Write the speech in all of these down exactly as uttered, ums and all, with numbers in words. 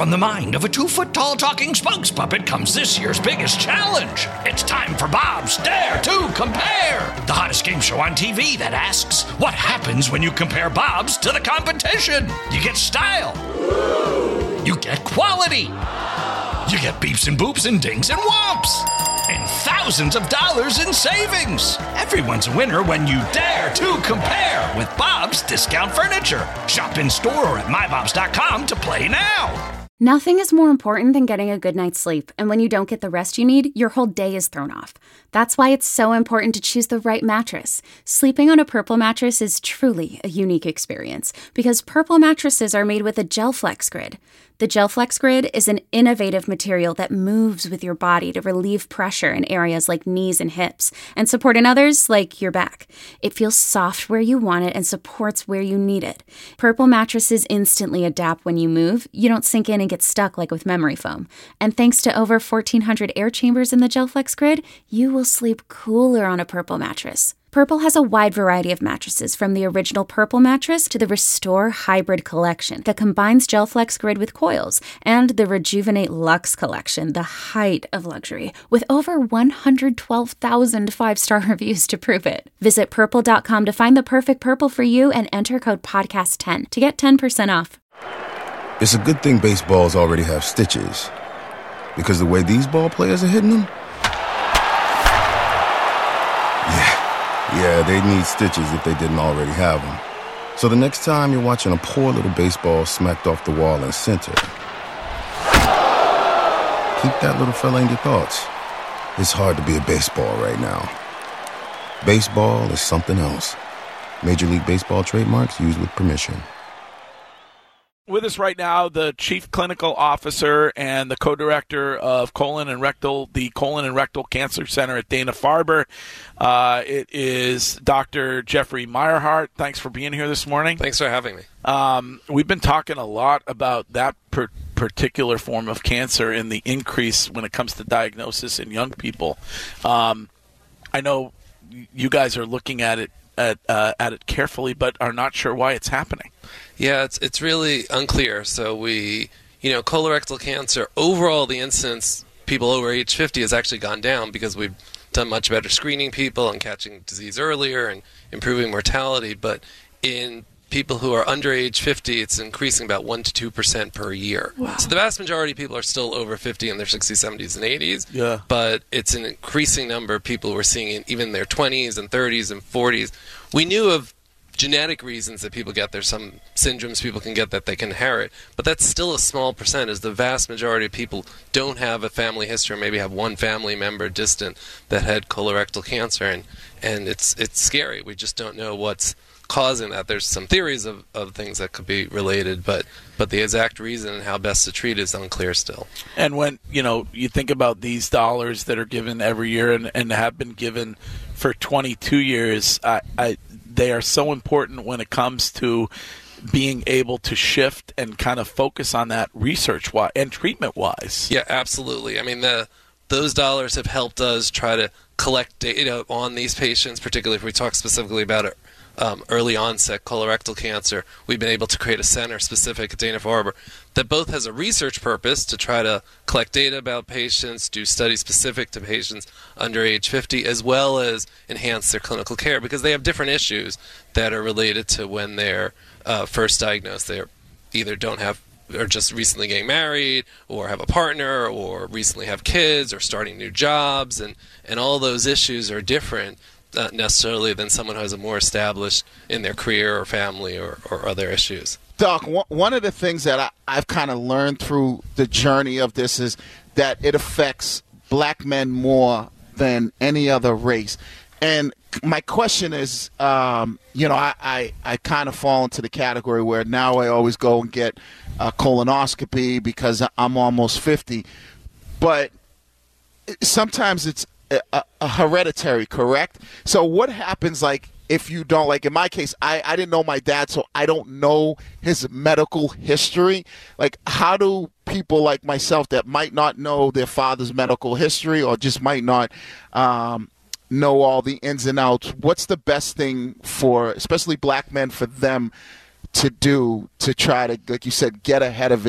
From the mind of a two-foot-tall talking spokes puppet comes this year's biggest challenge. It's time for Bob's Dare to Compare, the hottest game show on T V that asks, what happens when you compare Bobs to the competition? You get style. You get quality. You get beeps and boops and dings and whomps. And thousands of dollars in savings. Everyone's a winner when you dare to compare with Bob's Discount Furniture. Shop in store or at my bobs dot com to play now. Nothing is more important than getting a good night's sleep, and when you don't get the rest you need, your whole day is thrown off. That's why it's so important to choose the right mattress. Sleeping on a Purple mattress is truly a unique experience, because Purple mattresses are made with a GelFlex Grid. The GelFlex Grid is an innovative material that moves with your body to relieve pressure in areas like knees and hips, and support in others like your back. It feels soft where you want it and supports where you need it. Purple mattresses instantly adapt when you move. You don't sink in and get stuck like with memory foam. And thanks to over fourteen hundred air chambers in the GelFlex Grid, you will sleep cooler on a Purple mattress. Purple has a wide variety of mattresses, from the original Purple mattress to the Restore Hybrid collection that combines GelFlex Grid with coils, and the Rejuvenate Luxe collection, the height of luxury, with over one hundred twelve thousand five-star reviews to prove it. Visit purple dot com to find the perfect Purple for you and enter code podcast ten to get ten percent off. It's a good thing baseballs already have stitches, because the way these ball players are hitting them, yeah. Yeah, they need stitches if they didn't already have them. So the next time you're watching a poor little baseball smacked off the wall in center, keep that little fella in your thoughts. It's hard to be a baseball right now. Baseball is something else. Major League Baseball trademarks used with permission. With us right now, the Chief Clinical Officer and the Co-Director of Colon and Rectal, the Colon and Rectal Cancer Center at Dana-Farber. Uh, it is Doctor Jeffrey Meyerhart. Thanks for being here this morning. Thanks for having me. Um, we've been talking a lot about that per- particular form of cancer and the increase when it comes to diagnosis in young people. Um, I know you guys are looking at it at uh, at it carefully, but are not sure why it's happening. Yeah, it's it's really unclear. So we, you know, colorectal cancer, overall the incidence, people over age fifty has actually gone down because we've done much better screening people and catching disease earlier and improving mortality. But in people who are under age fifty, it's increasing about one to two percent per year. Wow. So the vast majority of people are still over fifty in their sixties, seventies, and eighties. Yeah. But it's an increasing number of people we're seeing in even their twenties and thirties and forties. We knew of genetic reasons that people get. There's some syndromes people can get that they can inherit, but that's still a small percent, as the vast majority of people don't have a family history, or maybe have one family member distant that had colorectal cancer, and, and it's it's scary. We just don't know what's causing that. There's some theories of, of things that could be related, but but the exact reason and how best to treat is unclear still. And when, you know, you think about these dollars that are given every year and, and have been given for twenty-two years, I, I they are so important when it comes to being able to shift and kind of focus on that research-wise and treatment-wise. Yeah, absolutely. I mean, the those dollars have helped us try to collect data on these patients, particularly if we talk specifically about it. Um, early onset colorectal cancer. We've been able to create a center specific at Dana-Farber that both has a research purpose to try to collect data about patients, do studies specific to patients under age fifty, as well as enhance their clinical care, because they have different issues that are related to when they're uh, first diagnosed. They either don't have, or just recently getting married, or have a partner, or recently have kids, or starting new jobs, and, and all those issues are different not necessarily than someone who has a more established in their career or family or, or other issues. Doc, one of the things that I, I've kind of learned through the journey of this is that it affects black men more than any other race. And my question is, um, you know, I, I, I kind of fall into the category where now I always go and get a colonoscopy because I'm almost fifty. But sometimes it's A, a hereditary, correct? So what happens, like, if you don't, like in my case, I, I didn't know my dad, so I don't know his medical history. Like, how do people like myself that might not know their father's medical history or just might not um, know all the ins and outs, what's the best thing for, especially black men, for them to do to try to, like you said, get ahead of it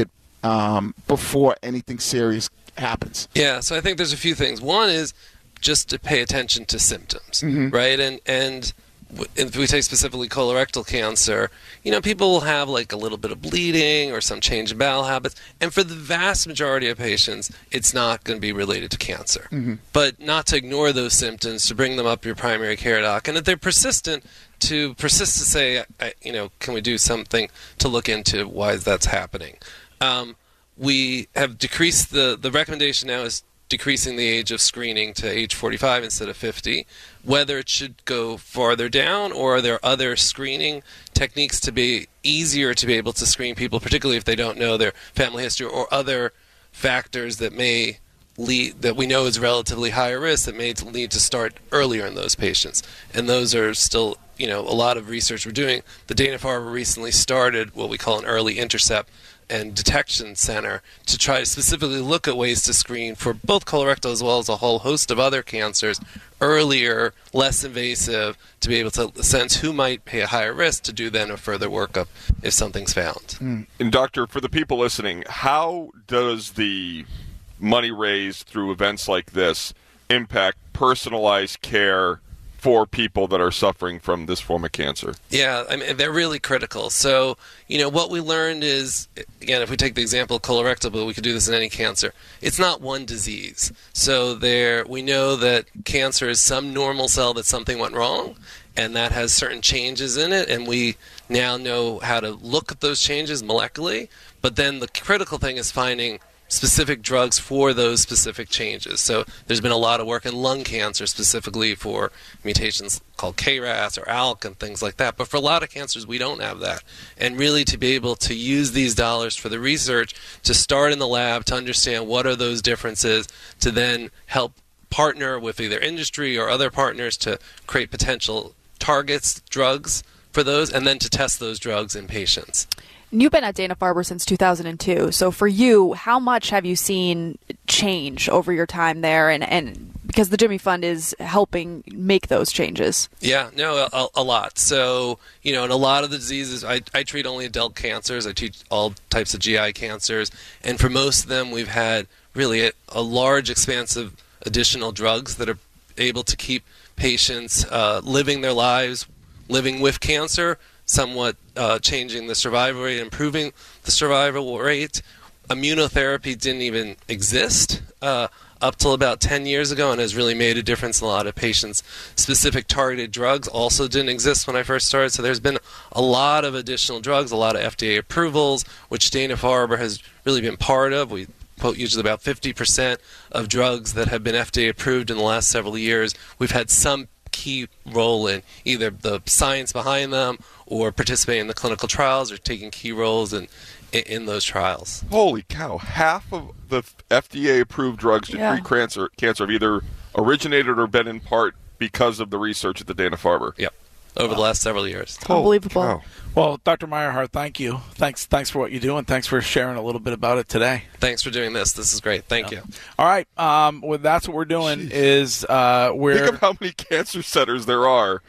um, before anything serious happens? Yeah, so I think there's a few things. One is just to pay attention to symptoms, Mm-hmm. right? And and w- if we take specifically colorectal cancer, you know, people will have like a little bit of bleeding or some change in bowel habits, and for the vast majority of patients, it's not going to be related to cancer. Mm-hmm. But not to ignore those symptoms, to bring them up your primary care doc, and if they're persistent, to persist to say, I, you know, can we do something to look into why that's happening? Um, we have decreased the the recommendation now is decreasing the age of screening to age forty-five instead of fifty. Whether it should go farther down, or are there other screening techniques to be easier to be able to screen people, particularly if they don't know their family history or other factors that may lead, that we know is relatively higher risk, that may lead to start earlier in those patients. And those are still, you know, a lot of research we're doing. The Dana-Farber recently started what we call an early intercept and detection center to try to specifically look at ways to screen for both colorectal as well as a whole host of other cancers earlier, less invasive, to be able to sense who might pay a higher risk to do then a further workup if something's found. Mm. And doctor, for the people listening, how does the money raised through events like this impact personalized care for people that are suffering from this form of cancer? Yeah, I mean, they're really critical. So, you know, what we learned is, again, if we take the example of colorectal, but we could do this in any cancer, it's not one disease. So there, we know that cancer is some normal cell that something went wrong, and that has certain changes in it, and we now know how to look at those changes molecularly. But then the critical thing is finding specific drugs for those specific changes. So there's been a lot of work in lung cancer specifically for mutations called K R A S or A L K and things like that. But for a lot of cancers, we don't have that. And really to be able to use these dollars for the research, to start in the lab, to understand what are those differences, to then help partner with either industry or other partners to create potential targets, drugs for those, and then to test those drugs in patients. You've been at Dana-Farber since two thousand two. So for you, how much have you seen change over your time there? And, and because the Jimmy Fund is helping make those changes. Yeah, no, a, a lot. So, you know, in a lot of the diseases, I, I treat only adult cancers. I treat all types of G I cancers. And for most of them, we've had really a, a large, expansive additional drugs that are able to keep patients uh, living their lives, living with cancer, somewhat uh, changing the survival rate, improving the survival rate. Immunotherapy didn't even exist uh, up till about ten years ago and has really made a difference in a lot of patients. Specific targeted drugs also didn't exist when I first started, so there's been a lot of additional drugs, a lot of F D A approvals, which Dana-Farber has really been part of. We quote usually about fifty percent of drugs that have been F D A approved in the last several years. We've had some key role in either the science behind them or participating in the clinical trials or taking key roles in in, in those trials. Holy cow. Half of the F D A-approved drugs to Yeah. treat cancer, cancer have either originated or been in part because of the research at the Dana-Farber. Yep, over the last several years. Unbelievable. Cow. Well, Doctor Meyerhart, thank you. Thanks thanks for what you do, and thanks for sharing a little bit about it today. Thanks for doing this. This is great. Thank you. All right. Um, well, that's what we're doing is uh, we're... Think of how many cancer centers there are.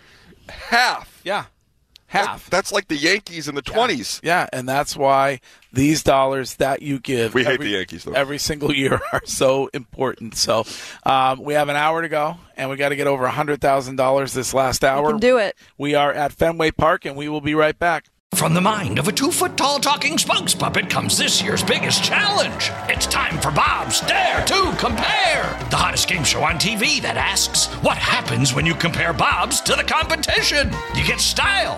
Half. Yeah, half. That- that's like the Yankees in the twenties. Yeah, and that's why these dollars that you give We hate every, the Yankees, though. every single year are so important. So um, we have an hour to go, and we got to get over one hundred thousand dollars this last hour. You can do it. We are at Fenway Park, and we will be right back. From the mind of a two-foot-tall talking spokes puppet comes this year's biggest challenge. It's time for Bob's Dare to Compare, the hottest game show on T V that asks, what happens when you compare Bob's to the competition? You get style.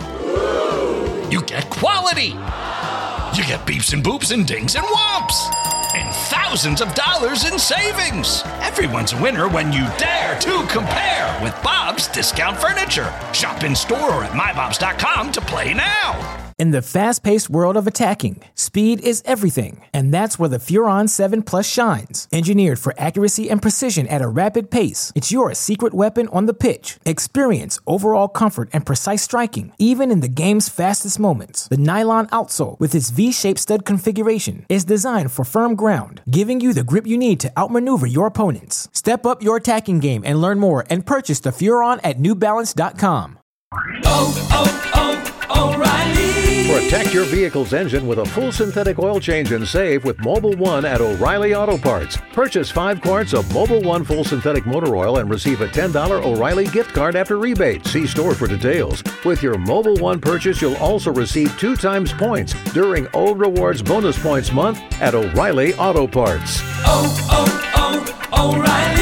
You get quality. You get beeps and boops and dings and whomps. And thousands of dollars in savings. Everyone's a winner when you dare to compare with Bob's Discount Furniture. Shop in store or at my bobs dot com to play now. In the fast-paced world of attacking, speed is everything, and that's where the Furon seven Plus shines. Engineered for accuracy and precision at a rapid pace, it's your secret weapon on the pitch. Experience overall comfort and precise striking, even in the game's fastest moments. The nylon outsole, with its V-shaped stud configuration, is designed for firm ground, giving you the grip you need to outmaneuver your opponents. Step up your attacking game and learn more and purchase the Furon at new balance dot com. Oh, oh, O'Reilly. Protect your vehicle's engine with a full synthetic oil change and save with Mobil one at O'Reilly Auto Parts. Purchase five quarts of Mobil one full synthetic motor oil and receive a ten dollars O'Reilly gift card after rebate. See store for details. With your Mobil one purchase, you'll also receive two times points during O Rewards Bonus Points Month at O'Reilly Auto Parts. Oh, oh, oh, O'Reilly